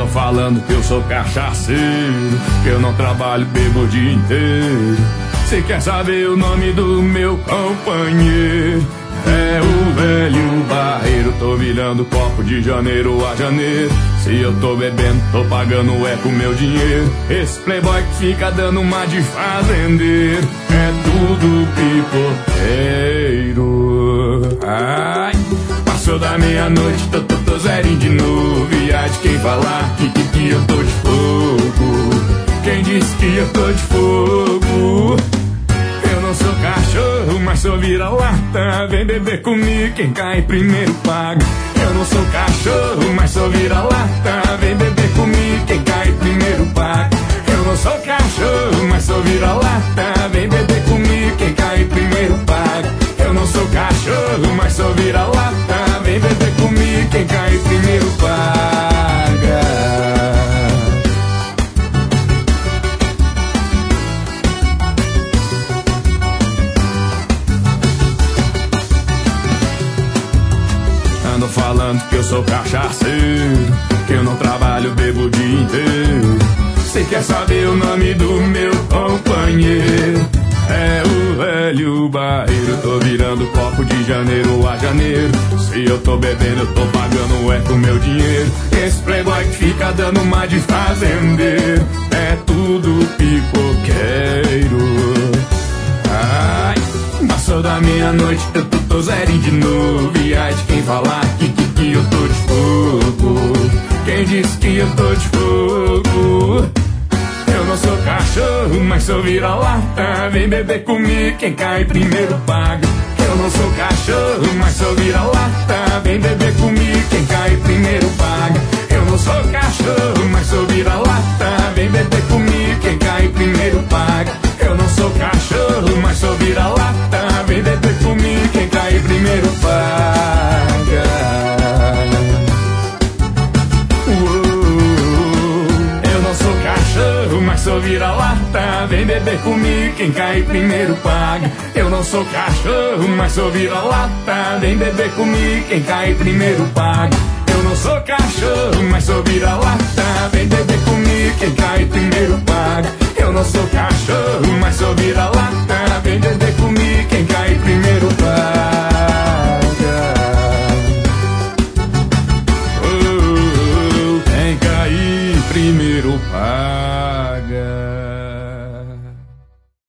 falando que eu sou cachaceiro, que eu não trabalho, bebo o dia inteiro. Cê quer saber o nome do meu companheiro? É o velho barreiro. Tô virando copo de janeiro a janeiro. Se eu tô bebendo, tô pagando com meu dinheiro. Esse playboy que fica dando uma de fazendeiro é tudo pipoqueiro. Ai, passou da meia-noite, tô zerinho de novo. E há de quem falar que eu tô de fogo. Quem disse que eu tô de fogo? Eu não sou cachorro, mas sou vira-lata. Vem beber comigo, quem cai primeiro paga. Eu não sou cachorro, mas sou vira-lata. Vem beber comigo, quem cai primeiro paga. Eu não sou cachorro, mas sou vira-lata. Vem beber comigo, quem cai primeiro paga. Eu não sou cachorro, mas sou vira-lata. Vem beber comigo, quem cai primeiro paga. Ando falando que eu sou cachaceiro, que eu não trabalho, bebo o dia inteiro. Cê quer saber o nome do meu companheiro? É o velho barreiro. Tô virando copo de janeiro a janeiro. Se eu tô bebendo, eu tô pagando com meu dinheiro. Esse playboy que fica dando uma de fazendeiro é tudo pipoqueiro. Ai, passou da meia-noite, eu tô zerinho de novo. E ai de quem falar que eu tô de fogo. Quem disse que eu tô de fogo? Eu não sou cachorro, mas sou vira-lata. Vem beber comigo, quem cai primeiro paga. Eu não sou cachorro, mas sou vira-lata. Vem beber comigo, quem cai primeiro paga. Eu não sou cachorro, mas sou vira-lata. Vem beber comigo, quem cai primeiro paga. Eu não sou cachorro, mas sou vira-lata. Vem beber comigo, quem cai primeiro paga. Eu não sou cachorro, mas sou vira-lata. Vem beber comigo, quem cai primeiro paga. Eu não sou cachorro, mas sou vira-lata. Vem beber comigo, quem cai primeiro paga. Eu não sou cachorro, mas sou vira-lata. Vem beber comigo, quem cai primeiro paga. Eu não sou cachorro, mas sou vira-lata. Vem beber